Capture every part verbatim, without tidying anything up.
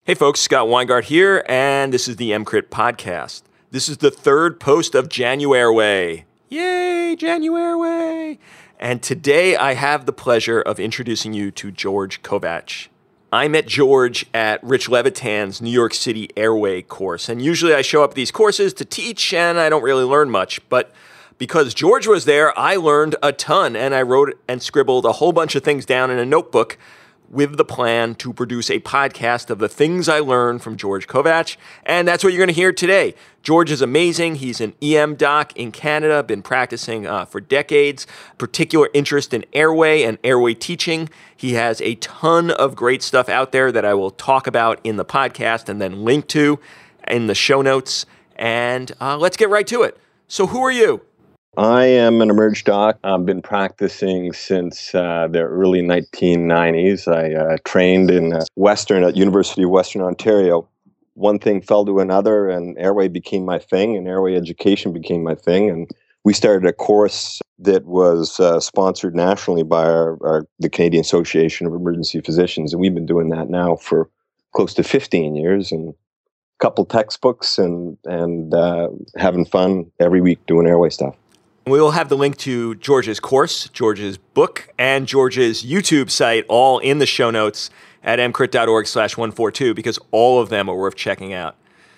Hey folks, Scott Weingart here, and this is the EmCrit podcast. This is the third post of January. Yay, January! And today I have the pleasure of introducing you to George Kovach. I met George at Rich Levitan's New York City Airway course, and usually I show up at these courses to teach, and I don't really learn much, but because George was there, I learned a ton, and I wrote and scribbled a whole bunch of things down in a notebook with the plan to produce a podcast of the things I learned from George Kovach, and that's what you're going to hear today. George is amazing. He's an E M doc in Canada, been practicing uh, for decades, particular interest in airway and airway teaching. He has a ton of great stuff out there that I will talk about in the podcast and then link to in the show notes, and uh, let's get right to it. So who are you? I am an emerge doc. I've been practicing since uh, the early nineteen nineties. I uh, trained in uh, Western at University of Western Ontario. One thing fell to another, and airway became my thing, and airway education became my thing. And we started a course that was uh, sponsored nationally by our, our the Canadian Association of Emergency Physicians, and we've been doing that now for close to fifteen years. And a couple textbooks, and and uh, having fun every week doing airway stuff. We will have the link to George's course, George's book, and George's YouTube site all in the show notes at emcrit.org slash 142 because all of them are worth checking out.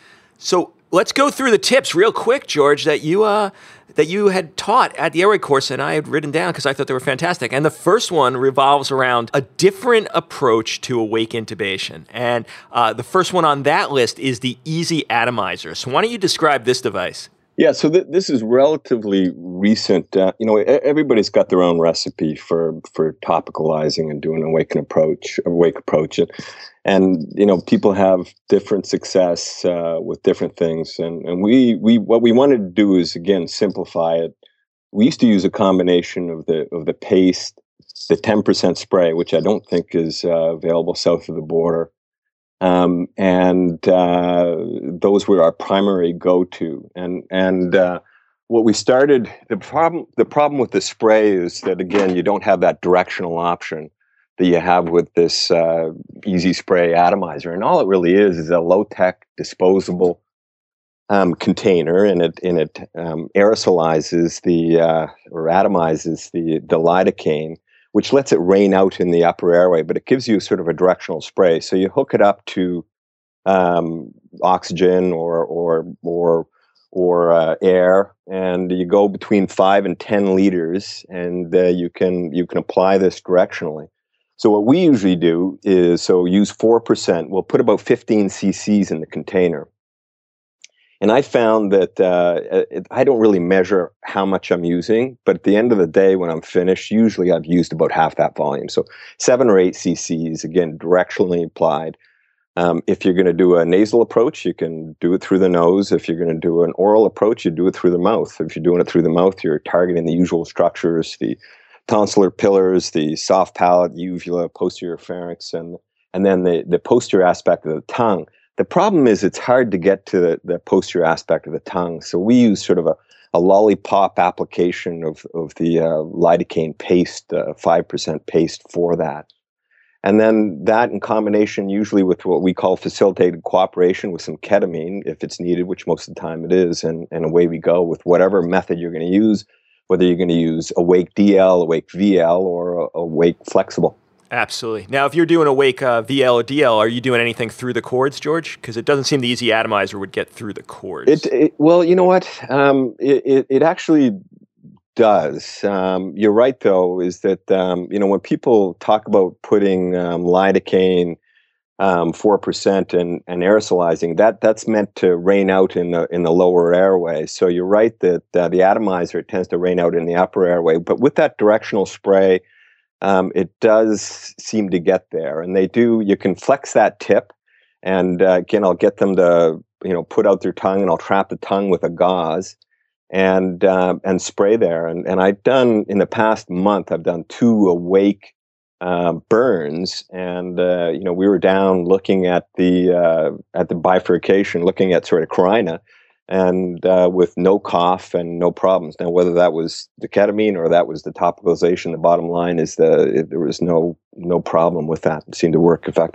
So let's go through the tips real quick, George, that you uh, that you had taught at the airway course and I had written down because I thought they were fantastic. And the first one revolves around a different approach to awake intubation. And uh, the first one on that list is the Easy Atomizer. So why don't you describe this device? Yeah, so th- this is relatively recent. Uh, you know, everybody's got their own recipe for for topicalizing and doing an awake approach, awake approach, and, and you know, people have different success uh, with different things. And and we we what we wanted to do is again simplify it. We used to use a combination of the of the paste, the ten percent spray, which I don't think is uh, available south of the border. Um, and uh, those were our primary go-to. And and uh, what we started, the problem the problem with the spray is that, again, you don't have that directional option that you have with this uh, Easy Spray Atomizer. And all it really is is a low-tech, disposable um, container, and it and it um, aerosolizes the uh, or atomizes the the lidocaine, which lets it rain out in the upper airway, but it gives you sort of a directional spray. So you hook it up to um, oxygen or or or or uh, air, and you go between five and ten liters, and uh, you can you can apply this directionally. So what we usually do is so use four percent. We'll put about fifteen cc's in the container. And I found that uh, it, I don't really measure how much I'm using, but at the end of the day, when I'm finished, usually I've used about half that volume. So seven or eight cc's, again, directionally applied. Um, if you're going to do a nasal approach, you can do it through the nose. If you're going to do an oral approach, you do it through the mouth. If you're doing it through the mouth, you're targeting the usual structures, the tonsillar pillars, the soft palate, uvula, posterior pharynx, and, and then the, the posterior aspect of the tongue. The problem is it's hard to get to the, the posterior aspect of the tongue. So we use sort of a, a lollipop application of, of the uh, lidocaine paste, uh, five percent paste for that. And then that in combination usually with what we call facilitated cooperation with some ketamine, if it's needed, which most of the time it is, and, and away we go with whatever method you're going to use, whether you're going to use awake D L, awake V L, or awake flexible. Absolutely. Now, if you're doing awake uh, V L or D L, are you doing anything through the cords, George? Because it doesn't seem the Easy Atomizer would get through the cords. It, it well, you know what? Um, it, it it actually does. Um, you're right, though, is that um, you know when people talk about putting um, lidocaine um, four percent and and aerosolizing, that that's meant to rain out in the in the lower airway. So you're right that uh, the atomizer tends to rain out in the upper airway, but with that directional spray. Um, it does seem to get there, and they do. You can flex that tip, and uh, again, I'll get them to you know put out their tongue, and I'll trap the tongue with a gauze, and uh, and spray there. And and I've done in the past month, I've done two awake uh, burns, and uh, you know we were down looking at the uh, at the bifurcation, looking at sort of carina. And uh, with no cough and no problems. Now, whether that was the ketamine or that was the topicalization, the bottom line is that it, there was no no problem with that. It seemed to work effectively.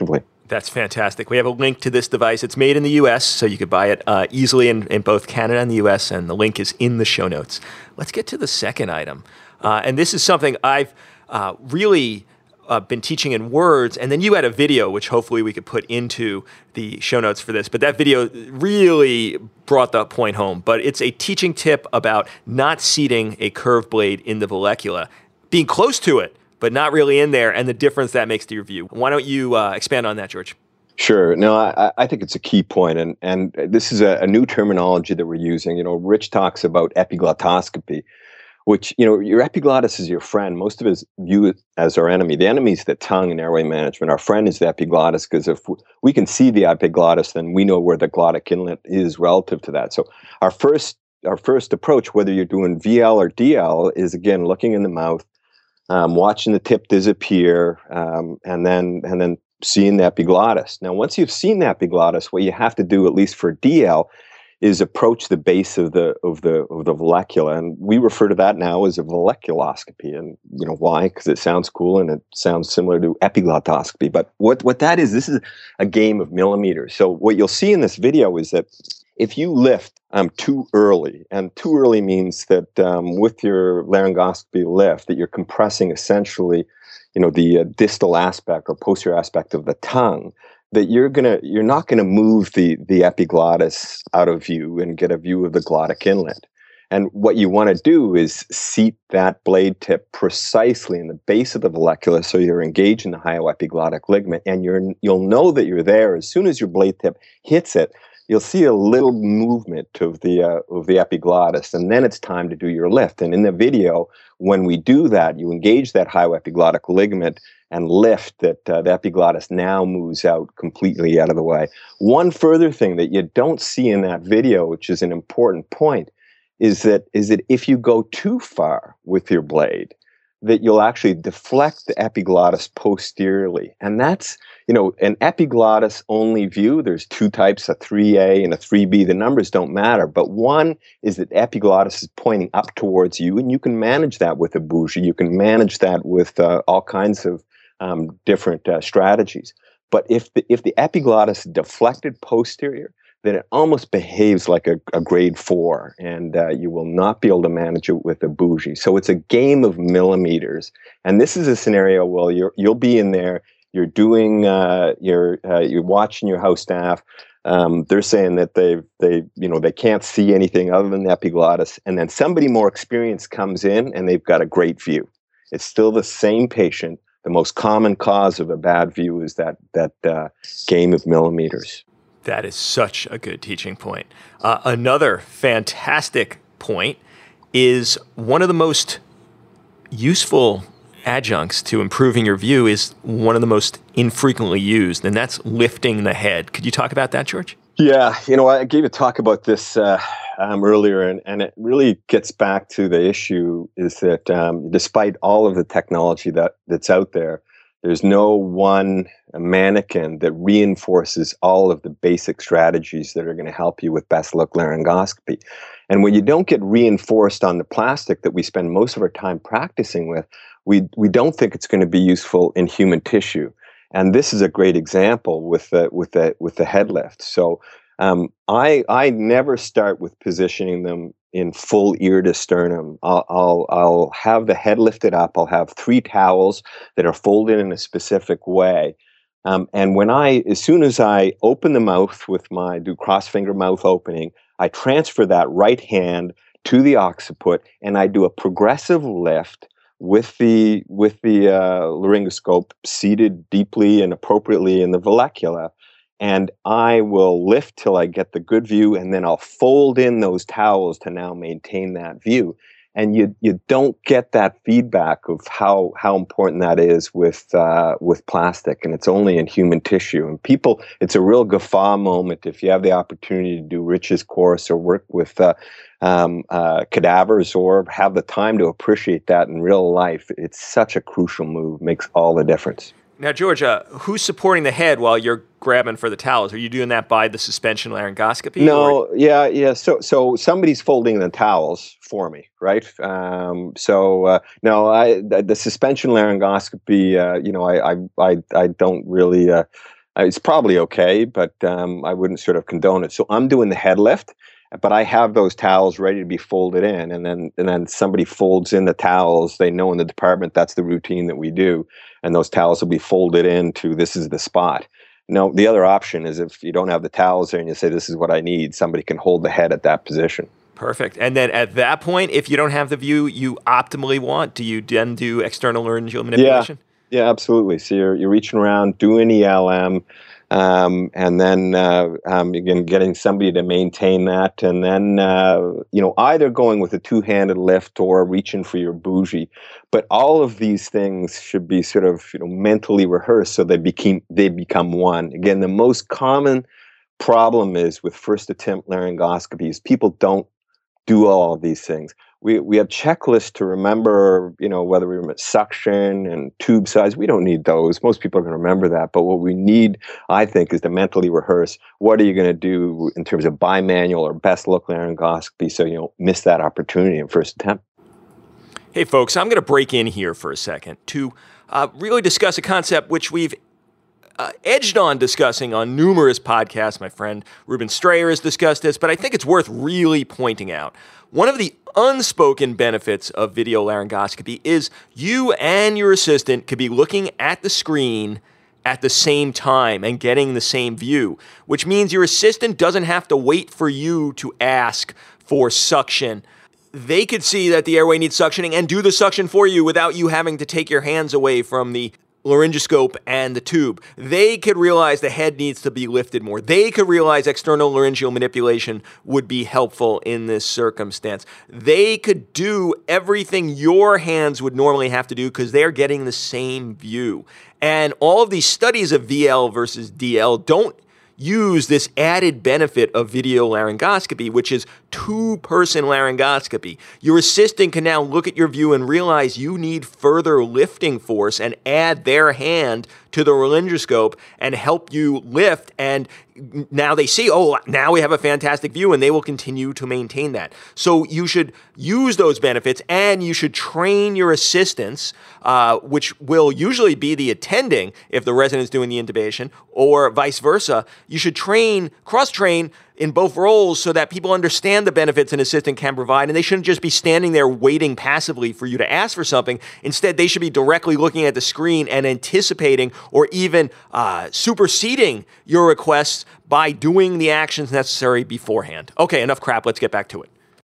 That's fantastic. We have a link to this device. It's made in the U S, so you could buy it uh, easily in, in both Canada and the U S, and the link is in the show notes. Let's get to the second item. Uh, and this is something I've uh, really uh, been teaching in words, and then you had a video, which hopefully we could put into the show notes for this. But that video really brought the point home. But it's a teaching tip about not seating a curved blade in the vallecula, being close to it, but not really in there, and the difference that makes to your view. Why don't you uh, expand on that, George? Sure. No, I, I think it's a key point, and and this is a, a new terminology that we're using. You know, Rich talks about epiglottoscopy, which, you know, your epiglottis is your friend. Most of us view it as our enemy. The enemy is the tongue in airway management. Our friend is the epiglottis, because if we can see the epiglottis, then we know where the glottic inlet is relative to that. So our first our first approach, whether you're doing V L or D L, is again looking in the mouth, Um, watching the tip disappear, um, and then and then seeing the epiglottis. Now, once you've seen the epiglottis, what you have to do, at least for D L, is approach the base of the of the of the vallecula, and we refer to that now as a valleculoscopy. And you know why? Because it sounds cool and it sounds similar to epiglottoscopy. But what what that is, this is a game of millimeters. So what you'll see in this video is that if you lift um, too early, and too early means that um, with your laryngoscopy lift, that you're compressing essentially, you know, the uh, distal aspect or posterior aspect of the tongue, that you're gonna, you're not gonna move the the epiglottis out of view and get a view of the glottic inlet. And what you want to do is seat that blade tip precisely in the base of the vallecula, so you're engaged in the hyoepiglottic ligament, and you're you'll know that you're there as soon as your blade tip hits it. You'll see a little movement of the uh, of the epiglottis, and then it's time to do your lift. And in the video, when we do that, you engage that hyoepiglottic ligament and lift. That uh, the epiglottis now moves out completely out of the way. One further thing that you don't see in that video, which is an important point, is that is that if you go too far with your blade, that you'll actually deflect the epiglottis posteriorly. And that's, you know, an epiglottis only view. There's two types, a three A and a three B. The numbers don't matter, but one is that the epiglottis is pointing up towards you, and you can manage that with a bougie. You can manage that with uh, all kinds of um, different uh, strategies. But if the, if the epiglottis is deflected posterior, then it almost behaves like a, a grade four, and uh, you will not be able to manage it with a bougie. So it's a game of millimeters. And this is a scenario where you're, you'll be in there, you're doing, uh, you're, uh, you're watching your house staff. Um, they're saying that they, they, you know, they can't see anything other than the epiglottis. And then somebody more experienced comes in and they've got a great view. It's still the same patient. The most common cause of a bad view is that, that uh, game of millimeters. That is such a good teaching point. Uh, another fantastic point is one of the most useful adjuncts to improving your view is one of the most infrequently used, and that's lifting the head. Could you talk about that, George? Yeah, you know, I gave a talk about this uh, um, earlier, and, and it really gets back to the issue is that um, despite all of the technology that, that's out there, there's no one mannequin that reinforces all of the basic strategies that are going to help you with best look laryngoscopy. And when you don't get reinforced on the plastic that we spend most of our time practicing with, we, we don't think it's going to be useful in human tissue. And this is a great example with the, with the, with the head lift. So um, I, I never start with positioning them in full ear to sternum. I'll, I'll, I'll have the head lifted up. I'll have three towels that are folded in a specific way. Um, and when I, as soon as I open the mouth with my, do cross finger mouth opening, I transfer that right hand to the occiput, and I do a progressive lift with the, with the uh, laryngoscope seated deeply and appropriately in the vallecula. And I will lift till I get the good view, and then I'll fold in those towels to now maintain that view. And you you don't get that feedback of how how important that is with uh, with plastic, and it's only in human tissue. And people, it's a real guffaw moment if you have the opportunity to do Rich's course or work with uh, um, uh, cadavers or have the time to appreciate that in real life. It's such a crucial move, makes all the difference. Now, Georgia, who's supporting the head while you're grabbing for the towels? Are you doing that by the suspension laryngoscopy? No, or? yeah, yeah. So, so somebody's folding the towels for me, right? Um, so, uh, no, I the, the suspension laryngoscopy. Uh, you know, I, I, I, I don't really uh, Uh, it's probably okay, but um, I wouldn't sort of condone it. So I'm doing the head lift, but I have those towels ready to be folded in, and then and then somebody folds in the towels. They know in the department that's the routine that we do, and those towels will be folded into this is the spot. No, the other option is if you don't have the towels there and you say this is what I need, somebody can hold the head at that position. Perfect. And then at that point, if you don't have the view you optimally want, do you then do external laryngeal manipulation? Yeah, yeah, absolutely. So you're you're reaching around, doing E L M, um, and then uh, um, again getting somebody to maintain that, and then uh, you know either going with a two-handed lift or reaching for your bougie. But all of these things should be sort of you know mentally rehearsed so they became they become one. Again, the most common problem is with first attempt laryngoscopies, people don't do all of these things. We we have checklists to remember, you know, whether we remember suction and tube size. We don't need those. Most people are going to remember that. But what we need, I think, is to mentally rehearse. What are you going to do in terms of bimanual or best look laryngoscopy so you don't miss that opportunity in first attempt? Hey, folks, I'm going to break in here for a second to uh, really discuss a concept which we've Uh, edged on discussing on numerous podcasts. My friend Ruben Strayer has discussed this, but I think it's worth really pointing out. One of the unspoken benefits of video laryngoscopy is you and your assistant could be looking at the screen at the same time and getting the same view, which means your assistant doesn't have to wait for you to ask for suction. They could see that the airway needs suctioning and do the suction for you without you having to take your hands away from the laryngoscope and the tube. They could realize the head needs to be lifted more. They could realize external laryngeal manipulation would be helpful in this circumstance. They could do everything your hands would normally have to do because they're getting the same view. And all of these studies of V L versus D L don't use this added benefit of video laryngoscopy, which is two-person laryngoscopy. Your assistant can now look at your view and realize you need further lifting force and add their hand to the laryngoscope and help you lift. And now they see, oh, now we have a fantastic view, and they will continue to maintain that. So you should use those benefits, and you should train your assistants, uh, which will usually be the attending if the resident's doing the intubation, or vice versa. You should train, cross-train in both roles so that people understand the benefits an assistant can provide, and they shouldn't just be standing there waiting passively for you to ask for something. Instead, they should be directly looking at the screen and anticipating or even uh, superseding your requests by doing the actions necessary beforehand. Okay, enough crap. Let's get back to it.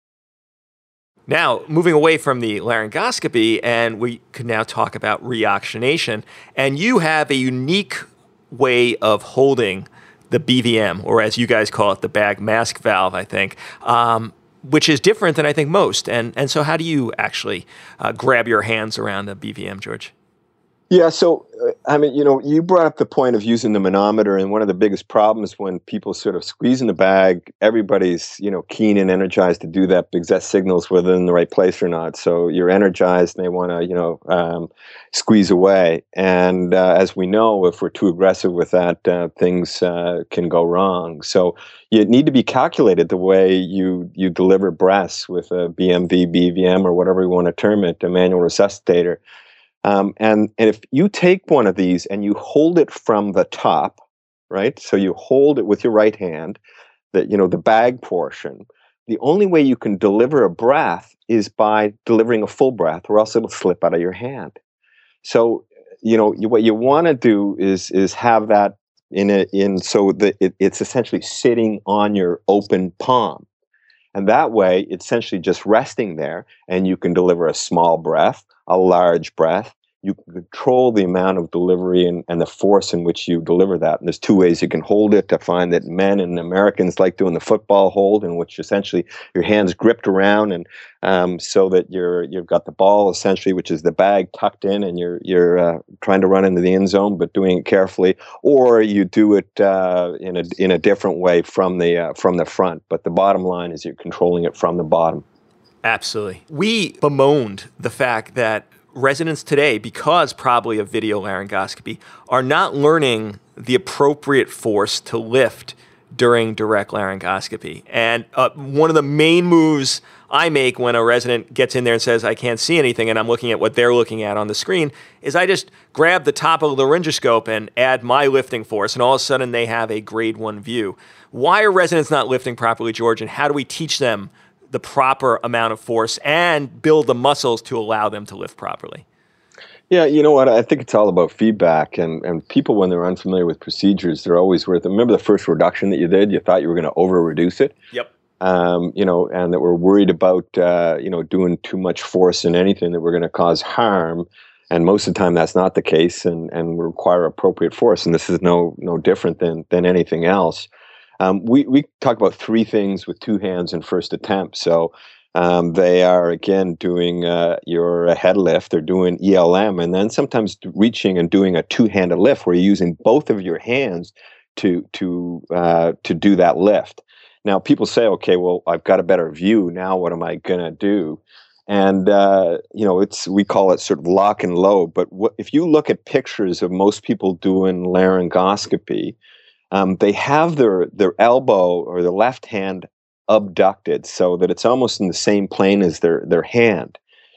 Now, moving away from the laryngoscopy, and we can now talk about reoxygenation, and you have a unique way of holding the B V M, or as you guys call it, the bag mask valve, I think, um, which is different than I think most. And and so how do you actually uh, grab your hands around the B V M, George? Yeah, so, uh, I mean, you know, you brought up the point of using the manometer, and one of the biggest problems when people sort of squeeze in the bag, everybody's, you know, keen and energized to do that because that signals whether they're in the right place or not. So you're energized and they want to, you know, um, squeeze away. And uh, as we know, if we're too aggressive with that, uh, things uh, can go wrong. So you need to be calculated the way you, you deliver breaths with a B M V, B V M, or whatever you want to term it, a manual resuscitator. Um, and, and if you take one of these and you hold it from the top, right? So you hold it with your right hand, that, you know, the bag portion. The only way you can deliver a breath is by delivering a full breath, or else it'll slip out of your hand. So, you know, you, what you want to do is is have that in a, in so that it, it's essentially sitting on your open palm. And that way, it's essentially just resting there, and you can deliver a small breath, a large breath. You can control the amount of delivery and, and the force in which you deliver that. And there's two ways you can hold it. To find that men and Americans like doing the football hold, in which essentially your hands gripped around, and um, so that you're you've got the ball essentially, which is the bag, tucked in, and you're you're uh, trying to run into the end zone, but doing it carefully. Or you do it uh, in a in a different way from the uh, from the front. But the bottom line is you're controlling it from the bottom. Absolutely. We bemoaned the fact that residents today, because probably of video laryngoscopy, are not learning the appropriate force to lift during direct laryngoscopy. And uh, one of the main moves I make when a resident gets in there and says, I can't see anything, and I'm looking at what they're looking at on the screen, is I just grab the top of the laryngoscope and add my lifting force, and all of a sudden they have a grade one view. Why are residents not lifting properly, George, and how do we teach them the proper amount of force and build the muscles to allow them to lift properly? Yeah, you know what? I think it's all about feedback, and, and people, when they're unfamiliar with procedures, they're always worth it. Remember the first reduction that you did? You thought you were going to over-reduce it? Yep. Um, you know, and that we're worried about, uh, you know, doing too much force in anything that we're going to cause harm. And most of the time that's not the case, and, and we require appropriate force. And this is no no different than than anything else. Um, we, we talk about three things with two hands in first attempt. So Um, they are, again, doing uh, your head lift. They're doing E L M, and then sometimes reaching and doing a two-handed lift where you're using both of your hands to to uh, to do that lift. Now, people say, okay, well, I've got a better view. Now what am I going to do? And, uh, you know, it's we call it sort of lock and load. But what, if you look at pictures of most people doing laryngoscopy, um, they have their, their elbow or their left hand abducted so that it's almost in the same plane as their their hand.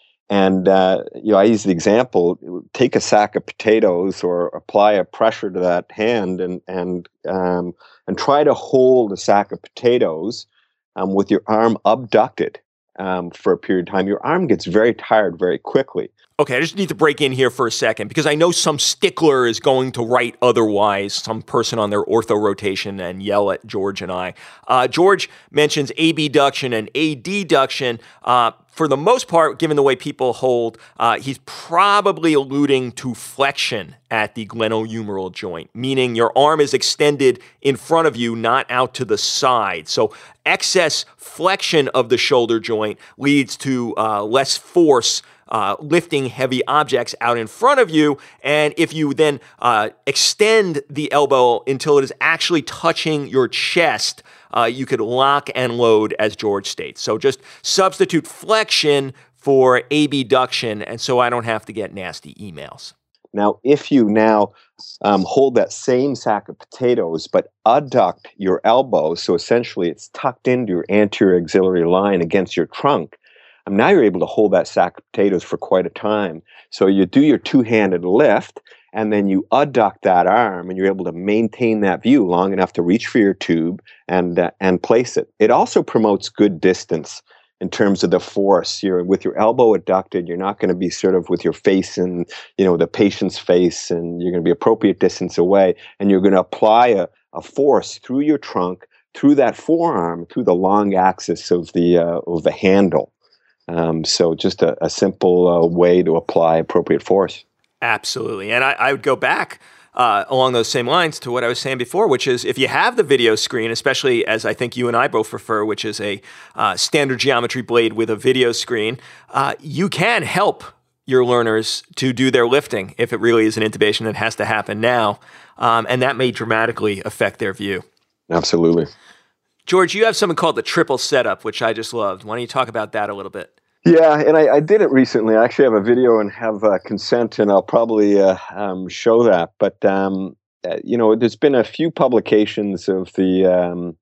And uh, you know, I use the example: take a sack of potatoes or apply a pressure to that hand, and and um, and try to hold a sack of potatoes um, with your arm abducted um, for a period of time. Your arm gets very tired very quickly. Okay, I just need to break in here for a second because I know some stickler is going to write otherwise, some person on their ortho rotation, and yell at George and I. Uh, George mentions abduction and adduction. Uh, for the most part, given the way people hold, uh, he's probably alluding to flexion at the glenohumeral joint, meaning your arm is extended in front of you, not out to the side. So excess flexion of the shoulder joint leads to uh, less force Uh, lifting heavy objects out in front of you. And if you then uh, extend the elbow until it is actually touching your chest, uh, you could lock and load, as George states. So just substitute flexion for abduction, and so I don't have to get nasty emails. Now, if you now um, hold that same sack of potatoes, but adduct your elbow, so essentially it's tucked into your anterior axillary line against your trunk, Um, now you're able to hold that sack of potatoes for quite a time. So you do your two-handed lift, and then you adduct that arm, and you're able to maintain that view long enough to reach for your tube and uh, and place it. It also promotes good distance in terms of the force. You're with your elbow adducted. You're not going to be sort of with your face in, you know, the patient's face, and you're going to be appropriate distance away, and you're going to apply a, a force through your trunk, through that forearm, through the long axis of the uh, of the handle. Um, so just a, a simple uh, way to apply appropriate force. Absolutely. And I, I would go back uh, along those same lines to what I was saying before, which is if you have the video screen, especially as I think you and I both prefer, which is a uh, standard geometry blade with a video screen, uh, you can help your learners to do their lifting if it really is an intubation that has to happen now. Um, and that may dramatically affect their view. Absolutely. George, you have something called the triple setup, which I just loved. Why don't you talk about that a little bit? Yeah, and I, I did it recently. I actually have a video and have uh, consent, and I'll probably uh, um, show that. But, um, uh, you know, there's been a few publications of the um,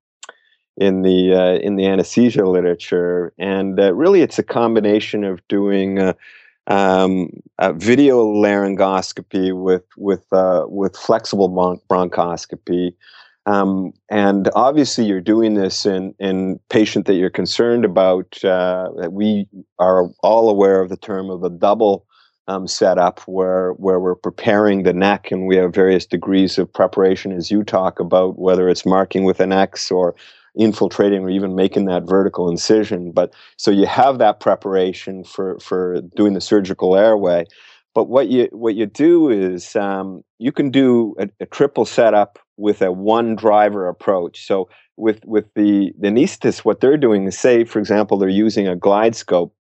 in the uh, in the anesthesia literature, and uh, really it's a combination of doing uh, um, a video laryngoscopy with with uh, with flexible bron- bronchoscopy. Um, and obviously, you're doing this in in patient that you're concerned about. Uh, that we are all aware of the term of the double um, setup, where where we're preparing the neck, and we have various degrees of preparation, as you talk about, whether it's marking with an X or infiltrating or even making that vertical incision. But so you have that preparation for for doing the surgical airway. But what you what you do is um, you can do a, a triple setup with a one driver approach. So with with the, the anesthetists, what they're doing is, say, for example, they're using a glide scope,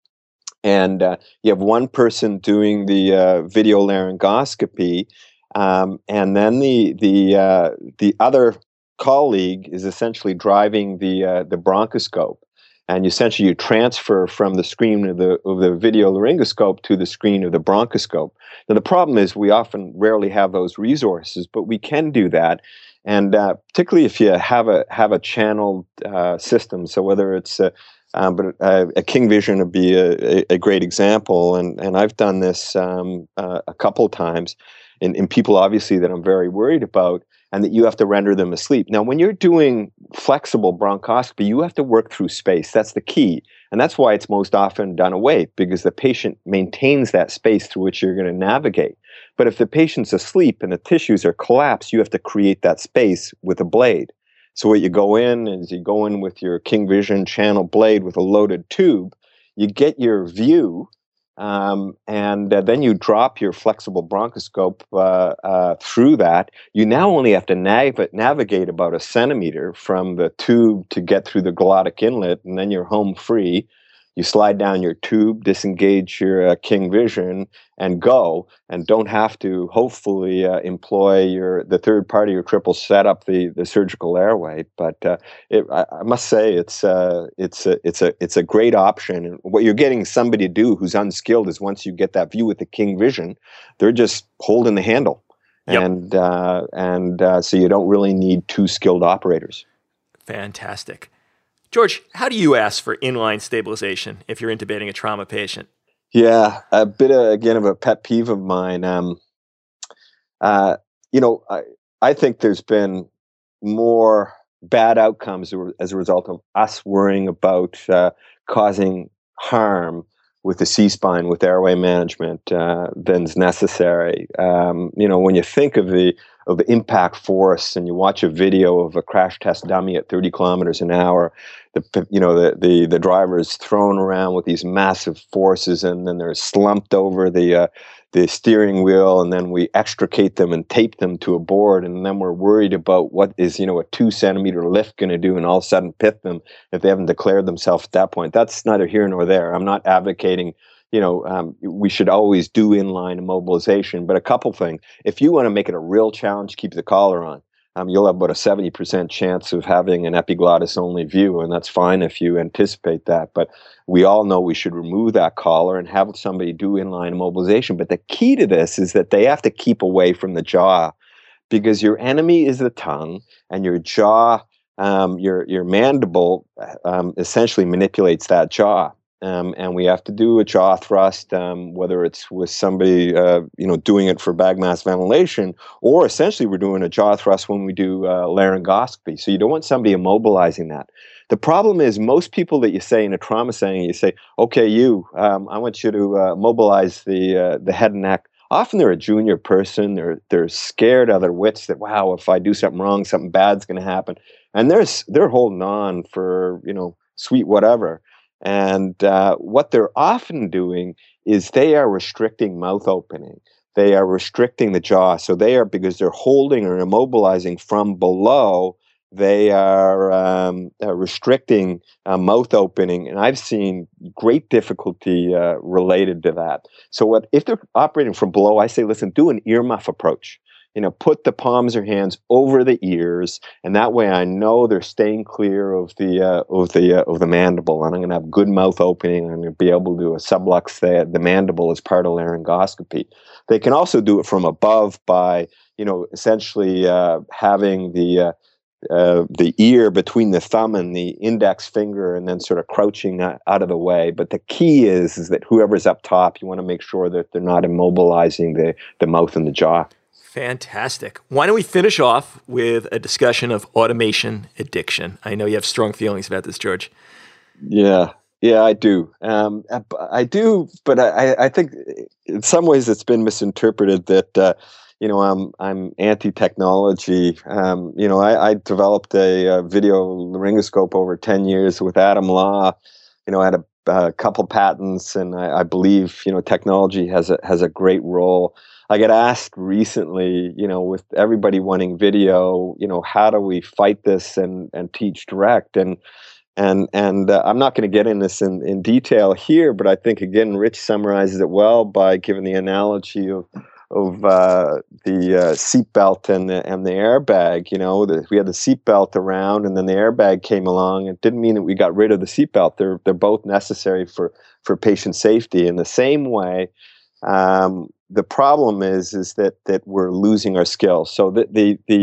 and uh, you have one person doing the uh, video laryngoscopy, um, and then the the uh, the other colleague is essentially driving the uh, the bronchoscope. And essentially, you transfer from the screen of the of the video laryngoscope to the screen of the bronchoscope. Now, the problem is we often rarely have those resources, but we can do that. And uh, particularly if you have a have a channeled uh, system, so whether it's a, uh, but uh, a King Vision would be a, a great example, and and I've done this um, uh, a couple times in, in people obviously that I'm very worried about, and that you have to render them asleep. Now, when you're doing flexible bronchoscopy, you have to work through space. That's the key, and that's why it's most often done awake, because the patient maintains that space through which you're going to navigate. But if the patient's asleep and the tissues are collapsed, you have to create that space with a blade. So what you go in is you go in with your King Vision channel blade with a loaded tube, you get your view, um, and uh, then you drop your flexible bronchoscope uh, uh, through that. You now only have to nav- navigate about a centimeter from the tube to get through the glottic inlet, and then you're home free. You slide down your tube, disengage your uh, King Vision, and go, and don't have to hopefully uh, employ your the third party or triple setup, the the surgical airway. But uh, it, I, I must say it's uh, it's a it's a it's a great option. And what you're getting somebody to do who's unskilled is, once you get that view with the King Vision, they're just holding the handle, yep. and uh, and uh, so you don't really need two skilled operators. Fantastic. George, how do you ask for inline stabilization if you're intubating a trauma patient? Yeah, a bit of, again, of a pet peeve of mine. Um, uh, you know, I, I think there's been more bad outcomes as a result of us worrying about uh, causing harm with the C-spine, with airway management, uh, than's necessary. Um, you know, when you think of the of the impact force, and you watch a video of a crash test dummy at thirty kilometers an hour, the you know the the the driver is thrown around with these massive forces, and then they're slumped over the uh, the steering wheel, and then we extricate them and tape them to a board, and then we're worried about what is you know a two centimeter lift going to do, and all of a sudden pit them if they haven't declared themselves at that point. That's neither here nor there. I'm not advocating. You know, um, we should always do inline immobilization, but a couple things. If you want to make it a real challenge, keep the collar on. Um, you'll have about a seventy percent chance of having an epiglottis-only view, and that's fine if you anticipate that. But we all know we should remove that collar and have somebody do inline immobilization. But the key to this is that they have to keep away from the jaw, because your enemy is the tongue, and your jaw, um, your your mandible, um, essentially manipulates that jaw. Um, and we have to do a jaw thrust, um, whether it's with somebody, uh, you know, doing it for bag mask ventilation, or essentially we're doing a jaw thrust when we do uh, laryngoscopy. So you don't want somebody immobilizing that. The problem is, most people that you say in a trauma setting, you say, okay, you, um, I want you to uh, mobilize the uh, the head and neck. Often they're a junior person. They're they're scared out of their wits that, wow, if I do something wrong, something bad's going to happen, and they're they're holding on for you know sweet whatever. And uh, what they're often doing is they are restricting mouth opening. They are restricting the jaw. So they are, because they're holding or immobilizing from below, they are um, uh, restricting uh, mouth opening. And I've seen great difficulty uh, related to that. So what if they're operating from below, I say, listen, do an earmuff approach. You know, put the palms of your hands over the ears, and that way I know they're staying clear of the uh, of the uh, of the mandible, and I'm going to have good mouth opening. I'm going to be able to do a sublux the, the mandible as part of laryngoscopy. They can also do it from above by you know essentially uh, having the uh, uh, the ear between the thumb and the index finger, and then sort of crouching out of the way. But the key is is that whoever's up top, you want to make sure that they're not immobilizing the the mouth and the jaw. Fantastic. Why don't we finish off with a discussion of automation addiction? I know you have strong feelings about this, George. Yeah, yeah, I do. Um, I do, but I, I think in some ways it's been misinterpreted that, uh, you know, I'm I'm anti-technology. Um, you know, I, I developed a, a video laryngoscope over ten years with Adam Law. You know, I had a, a couple patents, and I, I believe, you know, technology has a, has a great role. I get asked recently, you know, with everybody wanting video, you know, how do we fight this and, and teach direct? And and and uh, I'm not going to get in this in, in detail here, but I think, again, Rich summarizes it well by giving the analogy of of uh, the uh, seatbelt and the, and the airbag. You know, the, we had the seatbelt around, and then the airbag came along. It didn't mean that we got rid of the seatbelt. They're they're both necessary for for patient safety. In the same way, um, the problem is is that that we're losing our skills. So the the the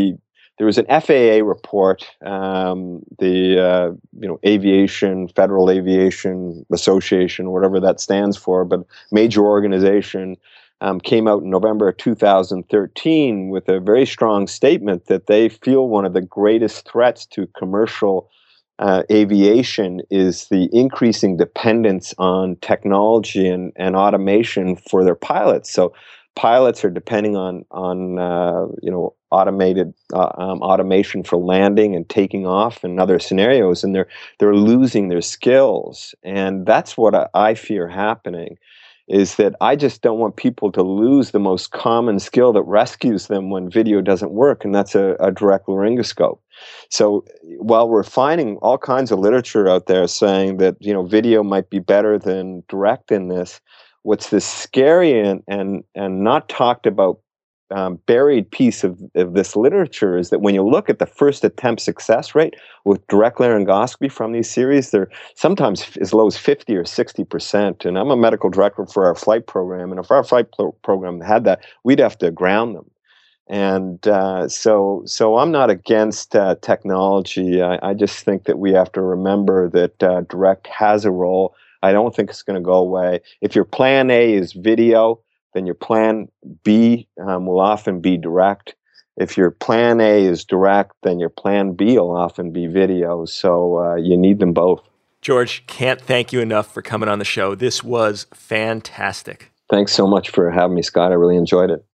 there was an F A A report, um, the uh, you know Aviation Federal Aviation Association, whatever that stands for, but major organization, um, came out in November of two thousand thirteen with a very strong statement that they feel one of the greatest threats to commercial uh, aviation is the increasing dependence on technology and, and automation for their pilots. So pilots are depending on on uh, you know automated uh, um, automation for landing and taking off and other scenarios, and they're they're losing their skills, and that's what I, I fear happening. Is that I just don't want people to lose the most common skill that rescues them when video doesn't work, and that's a, a direct laryngoscope. So while we're finding all kinds of literature out there saying that you know video might be better than direct in this, what's this scary and and, and not talked about um, buried piece of, of this literature is that when you look at the first attempt success rate with direct laryngoscopy from these series, they're sometimes as low as fifty or sixty percent. And I'm a medical director for our flight program, and if our flight pro- program had that, we'd have to ground them. And uh, so, so I'm not against uh, technology. I, I just think that we have to remember that uh, direct has a role. I don't think it's going to go away. If your plan A is video, then your plan B um, will often be direct. If your plan A is direct, then your plan B will often be video. So uh, you need them both. George, can't thank you enough for coming on the show. This was fantastic. Thanks so much for having me, Scott. I really enjoyed it.